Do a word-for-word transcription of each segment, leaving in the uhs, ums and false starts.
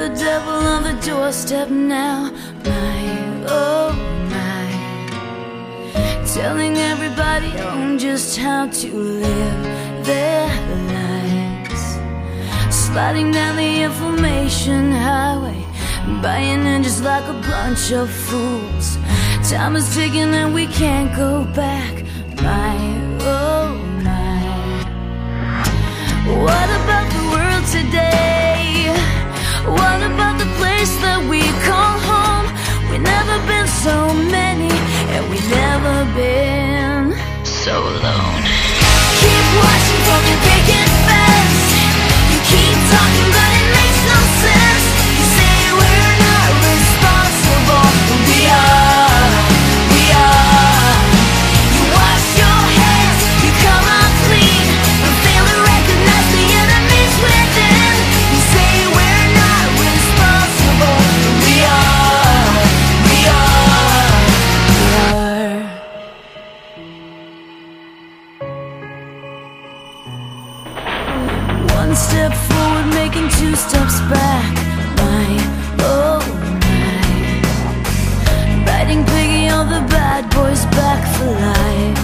the devil on the doorstep now. My, oh my, telling everybody on just how to live their lives, sliding down the information highway, buying in just like a bunch of fools. Time is ticking and we can't go back. My, oh my, what about the world today? What about the place that we call home? We've never been so many, and we've never been so alone. Keep watching from your picket fence. You keep talking but it makes no sense. You say we're not responsible, but we are, we are. You wash your hands, you come out clean, but fail to recognize the enemies within. You say we're not responsible, but we are, we are, we are. One step forward, making two steps back. My, oh my, riding piggy on the bad boys back for life,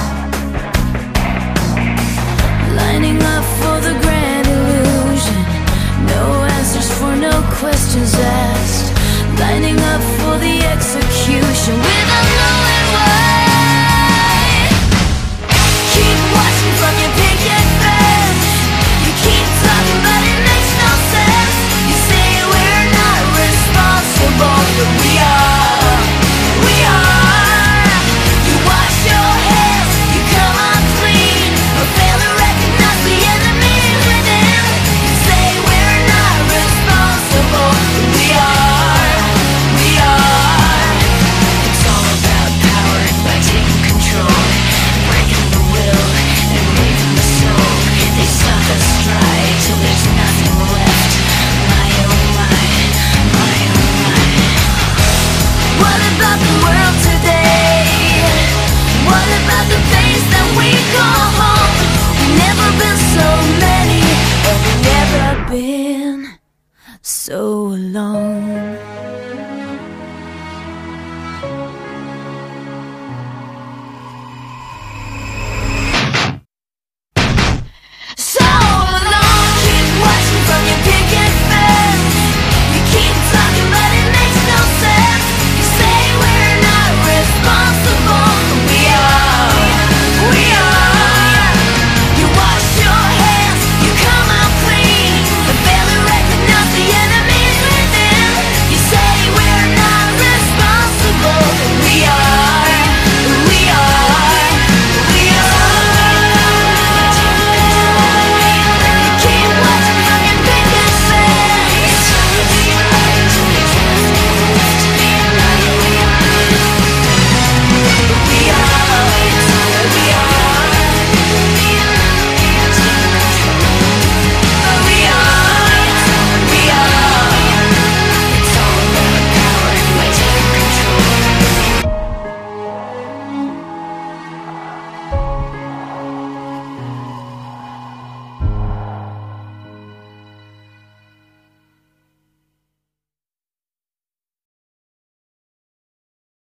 lining up for the grand illusion. No answers for no questions asked, lining up for the execution without knowing why. Keep watching from your picket fence. You keep talking but it makes no sense. You say we're not responsible, but we are, we are. You wash your hands, you come out clean, but fail to recognize the enemy within. You say we're not responsible, but we are, we are. It's all about power by taking control, breaking the will and raising the soul. They suck us dry till there's nothing left. My oh my, my oh my. What about the world today? What about the place that we call home? We've never been so many, and we've never been so alone.